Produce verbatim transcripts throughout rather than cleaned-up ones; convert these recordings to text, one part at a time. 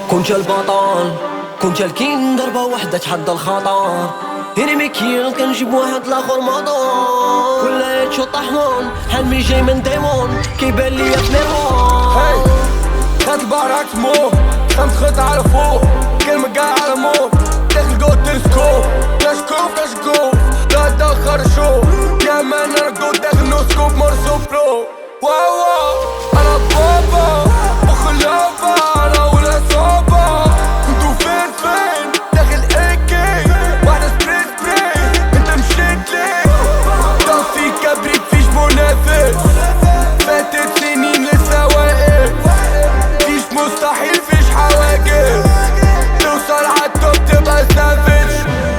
كنت البطل، كنت الكين، ضربة وحدة تحدى الخطر. انمي كيل كنجيب واحد لاخر مضون، كل هيتشو طحون، حلمي جاي من ديمون كيبان ليا في نيرون. خد البارات مو خمس خط على فوق، كلمة قاع على موت، داخل جو تلسكوب، كاشكوف كاشكوف، لا تأخر شو يا مان انا جو داخل نو سكوب مرسو برو. واو واو انا بابا وخلافة، انا ولا صعبة، انتو فين فين داخل ايكي واحدة سبري سبري، انت مشيت ليه طفي كبريت فيش منافس، فاتت سنين لسه واقف، فيش مستحيل فيش حواجز، توصل عالتوب تبقى سافيج.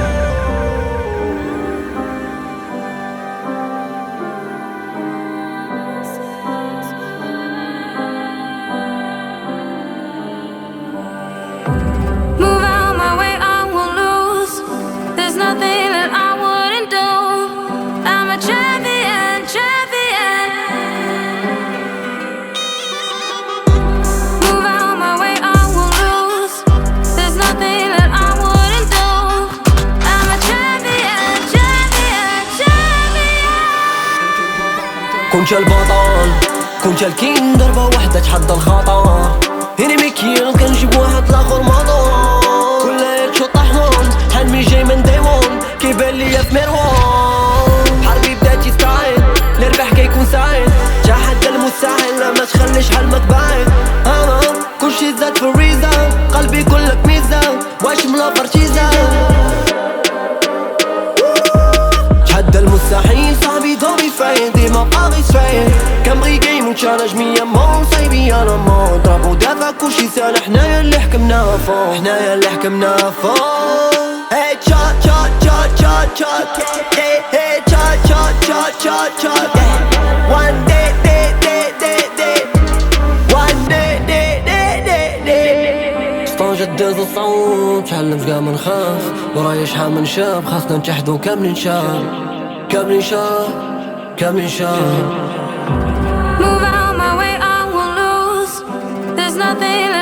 Move out my way, I won't lose. There's nothing that I wouldn't do. I'm a champion, champion. Move out my way, I won't lose. There's nothing that I wouldn't do. I'm a champion, champion, champion. كنت البطل، كنت الكين، ضربة وحدة تحدى الخطر. انمي كيل كنجيب واحد لاخر مضون، كل هيتشو طحون، حلمي جاي من ديمون كيبان ليا في ميرون. حربي بدات يستعد، الربح كيكون سعيد، تحدى المستحيل لا ما تخليش حل ما تبعد. انا كلشي زاد في الريزة، قلبي كلك ميزة، واش ملا فرتيزة. تحدى المستحيل صاحبي دوبي فاين، ديما باغي سفاين، كنبغي جيم وتشالنج مية مون، صايبي انا مون، ضرب ودافع كلشي سال، حنايا اللي حكمنا فوق، حنايا اللي حكمنا فوق. هي تشات تشات تشات تشات تشات، هي هي تشات تشات تشات تشات تشات. One day day day day day one day day day day day. سطنجة داز الصوت، تعلم شقا ما نخاف، ورايا شحال من شاب، خاصنا نتحدو كاملين شاب، كاملين شاب، كاملين شاب. Move out my way, I won't lose. There's nothing